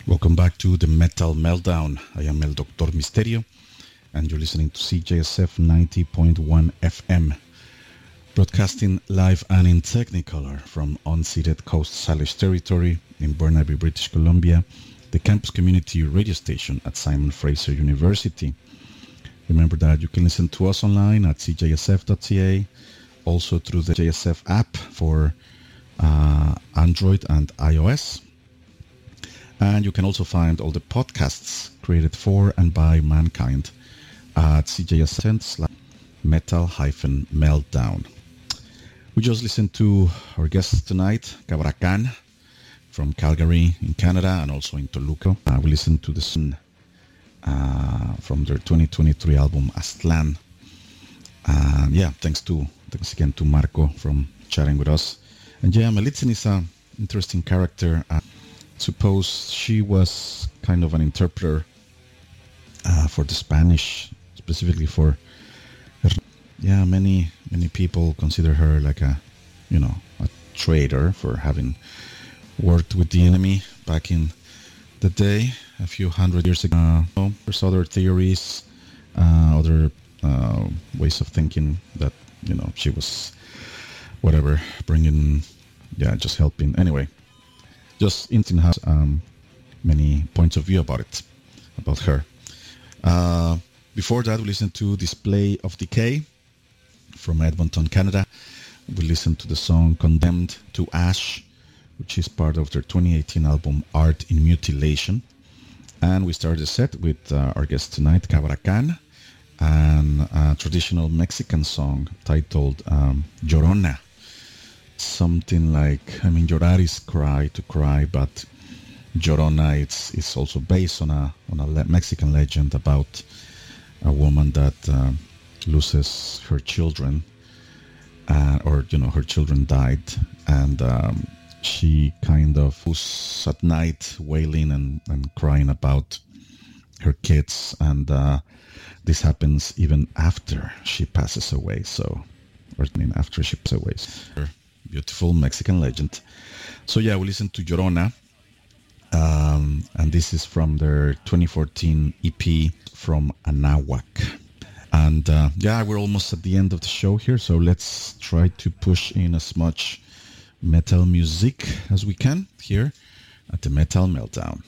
Welcome back to the Metal Meltdown. I am El Doctor Misterio, and you're listening to CJSF 90.1 FM, broadcasting live and in Technicolor from unceded Coast Salish territory in Burnaby, British Columbia, the campus community radio station at Simon Fraser University. Remember that you can listen to us online at cjsf.ca, also through the JSF app for Android and iOS. And you can also find all the podcasts created for and by mankind at cjsf.metal-meltdown. We just listened to our guests tonight, Cabra Khan from Calgary in Canada and also in Toluca. We listened to the song from their 2023 album Aztlán. Thanks again to Marco from chatting with us. And yeah, Malitzin is an interesting character. Suppose she was kind of an interpreter for the Spanish, specifically for her. Yeah, many people consider her like a traitor for having worked with the enemy back in the day, a few hundred years ago. There's other theories, other ways of thinking that she was whatever, just helping. Anyway. Just Intin has many points of view about her. Before that, we listened to Display of Decay from Edmonton, Canada. We listened to the song Condemned to Ash, which is part of their 2018 album Art in Mutilation. And we started the set with our guest tonight, Cabra Khan, and a traditional Mexican song titled Llorona. Something like, llorar is cry to cry, but Llorona it's also based on a Mexican legend about a woman that loses her children, her children died, and she kind of was at night wailing and crying about her kids, and this happens even after she passes away. After she passes away. Beautiful Mexican legend. So yeah, we listened to Llorona, and this is from their 2014 EP From Anahuac. And we're almost at the end of the show here, so let's try to push in as much metal music as we can here at the Metal Meltdown.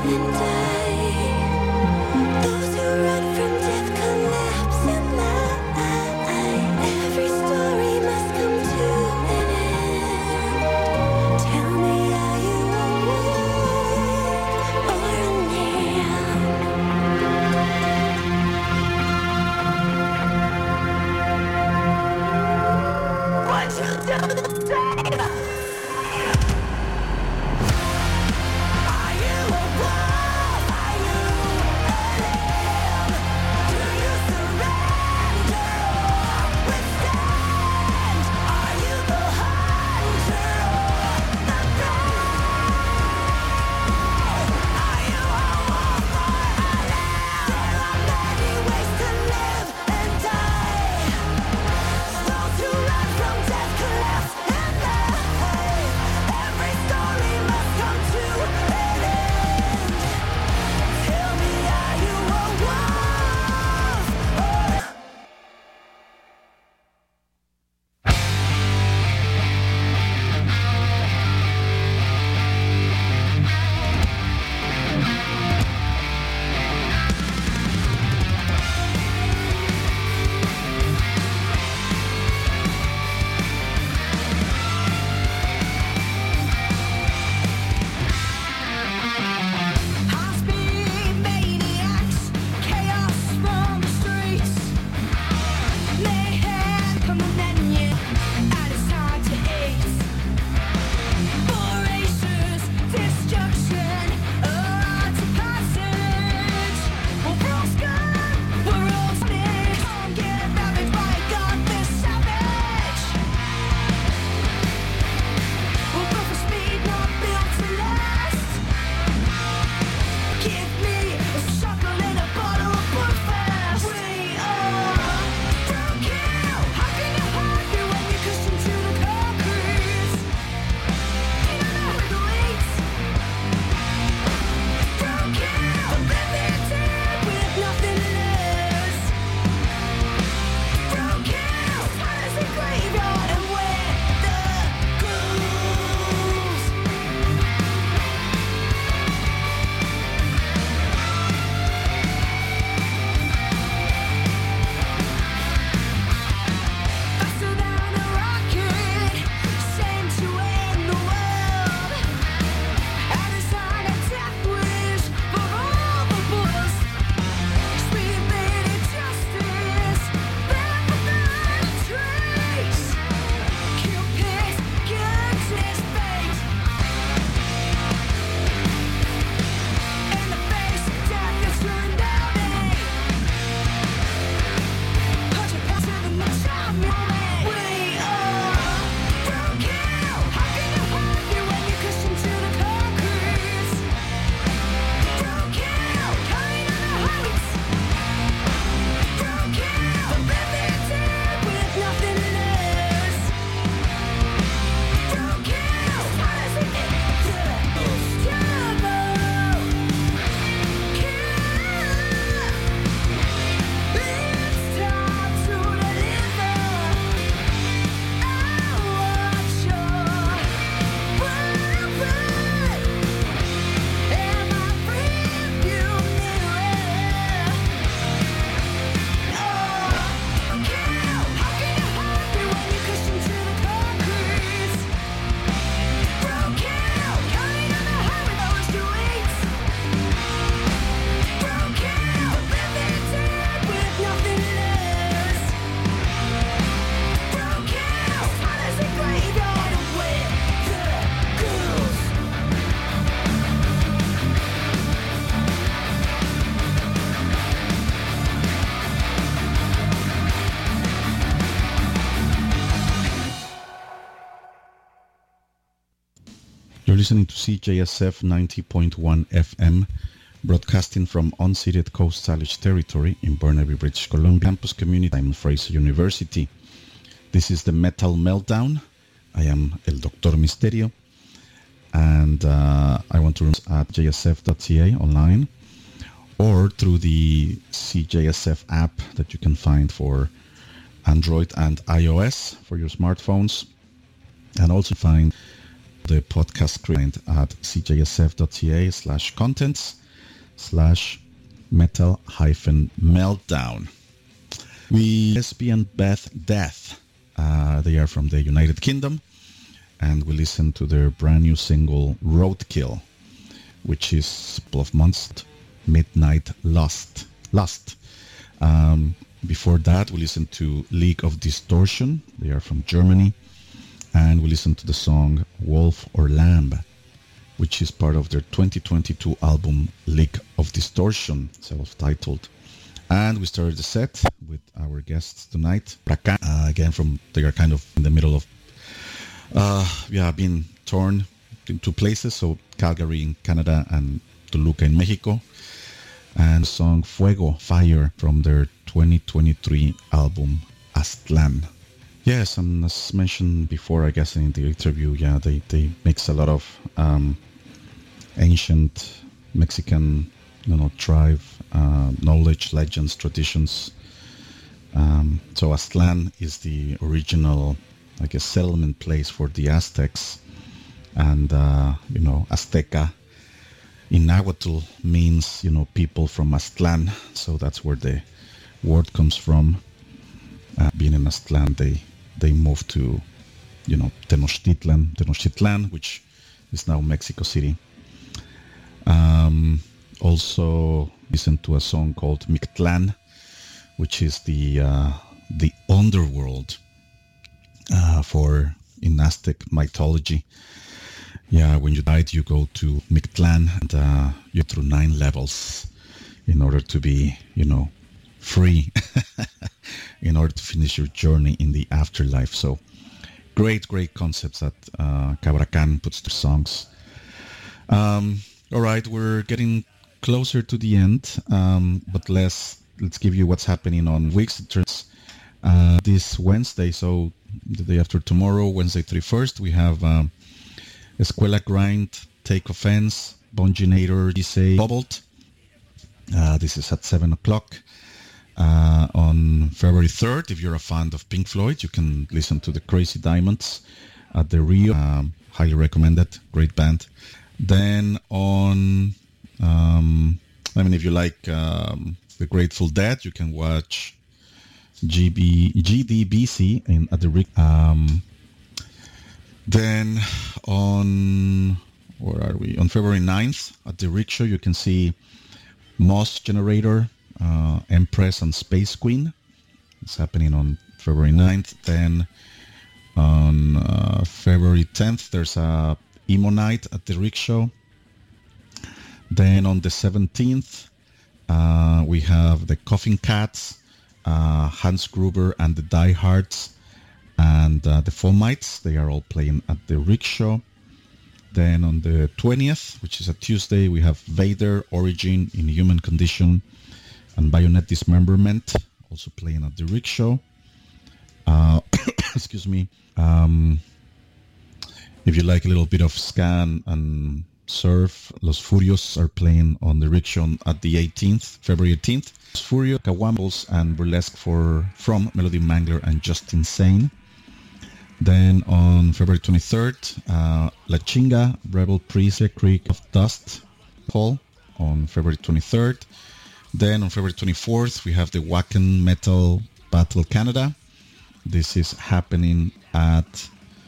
You're listening to CJSF 90.1 FM, broadcasting from unceded Coast Salish territory in Burnaby, British Columbia, campus community in Fraser University. This is the Metal Meltdown. I am El Doctor Misterio, and I want to run at jsf.ca online or through the CJSF app that you can find for Android and iOS for your smartphones, and also find the podcast client at cjsf.ca/contents/metal-meltdown. We Lesbian Beth Death. They are from the United Kingdom, and we listen to their brand new single Roadkill, which is a couple of months, Midnight Lust. Before that, we listened to League of Distortion. They are from Germany. And we listened to the song Wolf or Lamb, which is part of their 2022 album League of Distortion, self-titled. And we started the set with our guests tonight. Again, they are kind of in the middle of, being torn in two places. So Calgary in Canada and Toluca in Mexico. And the song Fuego, Fire, from their 2023 album Aztlán. Yes, and as mentioned before, I guess in the interview, they mix a lot of ancient Mexican, tribe knowledge, legends, traditions. So Aztlán is the original, I guess, settlement place for the Aztecs, and Azteca in Nahuatl means people from Aztlán, so that's where the word comes from. Being in Aztlán, they moved to, Tenochtitlan, which is now Mexico City. Also listened to a song called Mictlán, which is the underworld in Aztec mythology. Yeah, when you died, you go to Mictlán, and you're through 9 levels in order to be, free, in order to finish your journey in the afterlife. So great concepts that Cabra Can puts to songs. All right, we're getting closer to the end, but let's give you what's happening on weeks. It turns this Wednesday, so the day after tomorrow, Wednesday 31st, we have Escuela Grind, Take Offense, Bonginator, Say Bubbled. This is at 7 o'clock. On February 3rd, if you're a fan of Pink Floyd, you can listen to the Crazy Diamonds at the Rio. Highly recommended. Great band. Then on, if you like the Grateful Dead, you can watch GDBC at the Rio. Then on February 9th at the Rickshaw, you can see Moss Generator, Empress and Space Queen. It's happening on February 9th. Then on February 10th, there's a Emo Night at the Rickshaw. Then on the 17th, we have the Coffin Cats, Hans Gruber and the Die Hards, and the Fomites. They are all playing at the Rickshaw. Then on the 20th, which is a Tuesday, we have Vader, Origin, Inhuman Condition, and Bayonet Dismemberment, also playing at the Rickshaw. Excuse me. If you like a little bit of ska and surf, Los Furios are playing on the Rickshaw at the 18th, February 18th. Los Furios, Kawambos, and Burlesque from Melody Mangler and Just Insane. Then on February 23rd, La Chinga, Rebel Priest, Creek of Dust, Paul on February 23rd. Then on February 24th, we have the Wacken Metal Battle Canada. This is happening at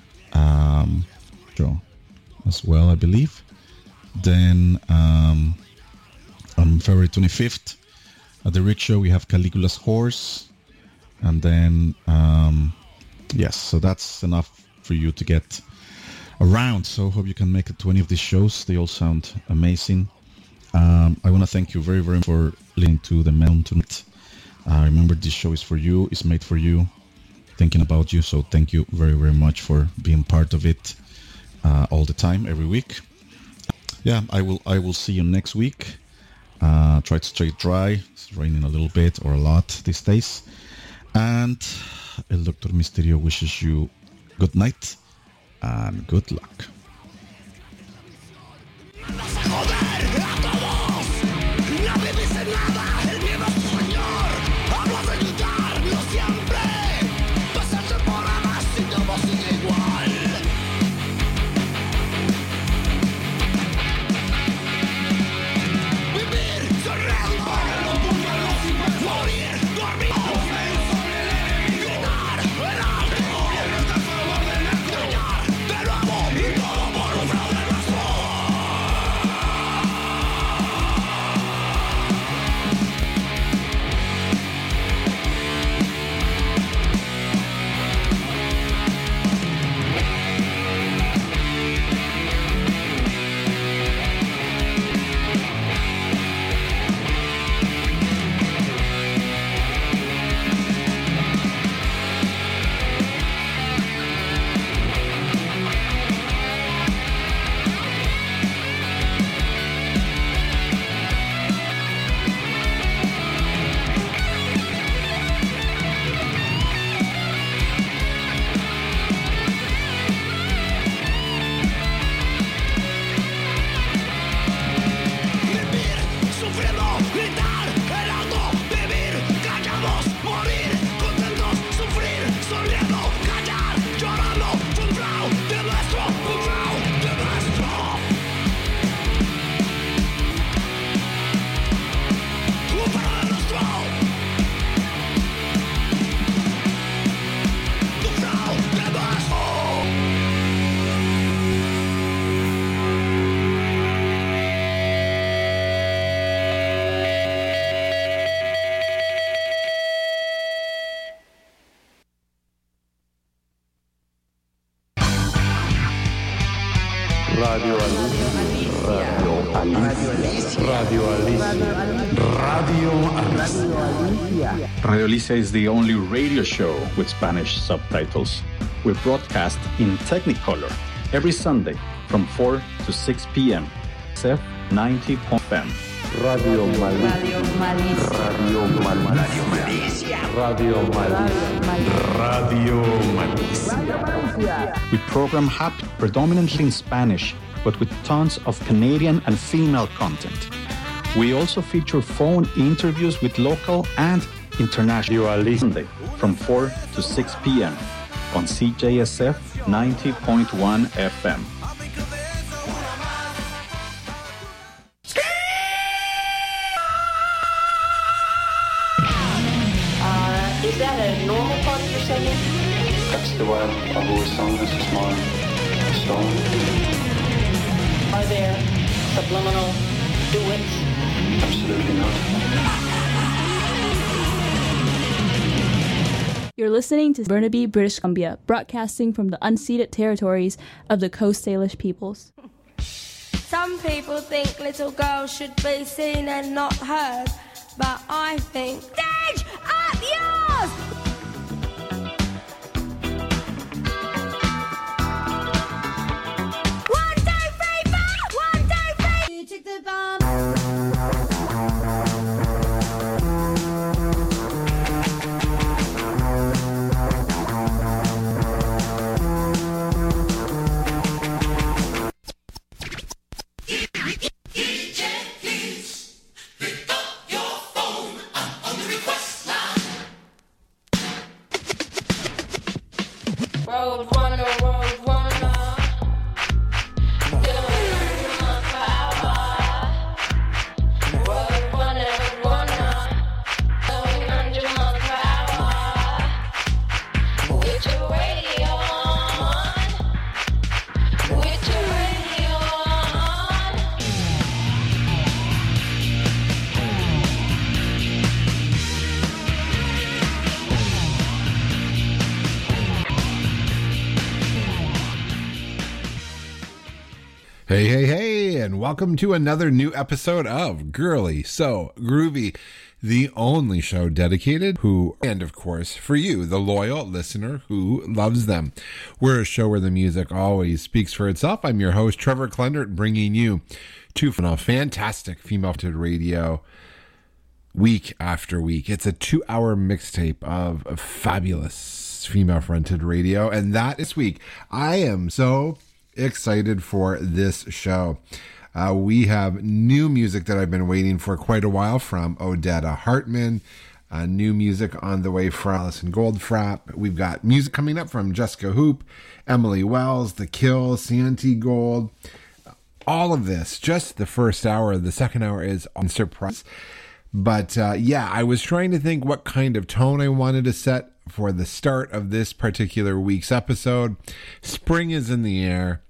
as well, I believe. Then on February 25th, at the Rickshaw, we have Caligula's Horse. And then, yes, so that's enough for you to get around. So hope you can make it to any of these shows. They all sound amazing. I want to thank you very, very much for listening to the Melon tonight. Remember, this show is for you. It's made for you. Thinking about you. So thank you very, very much for being part of it all the time, every week. Yeah, I will see you next week. Try to stay dry. It's raining a little bit or a lot these days. And El Doctor Misterio wishes you good night and good luck. Radio Alicia is the only radio show with Spanish subtitles. We broadcast in Technicolor every Sunday from 4 to 6 p.m. CEF 90.fm. Radio Malicia. Radio Malicia. Radio Malicia. Radio Malicia. We program happened predominantly in Spanish, but with tons of Canadian and female content. We also feature phone interviews with local and international Sunday from 4 to 6 p.m. on CJSF 90.1 FM. Is that a normal part of your singing? That's the way I've always sung. This is my song. Are there subliminal duets? Absolutely not. You're listening to Burnaby, British Columbia, broadcasting from the unceded territories of the Coast Salish peoples. Some people think little girls should be seen and not heard, but I think stage up yours! One, two, three, four! One, two, three! You took the bomb! Hey, and welcome to another new episode of Girly So Groovy, the only show dedicated and of course, for you, the loyal listener who loves them. We're a show where the music always speaks for itself. I'm your host, Trevor Klendert, bringing you two fantastic female-fronted radio week after week. It's a 2-hour mixtape of fabulous female-fronted radio, and that this week, I am so excited for this show. We have new music that I've been waiting for quite a while from Odetta Hartman. New music on the way from Alison Goldfrapp. We've got music coming up from Jessica Hoop, Emily Wells, The Kill, Santi Gold. All of this, just the first hour. The second hour is on surprise. But I was trying to think what kind of tone I wanted to set for the start of this particular week's episode. Spring is in the air.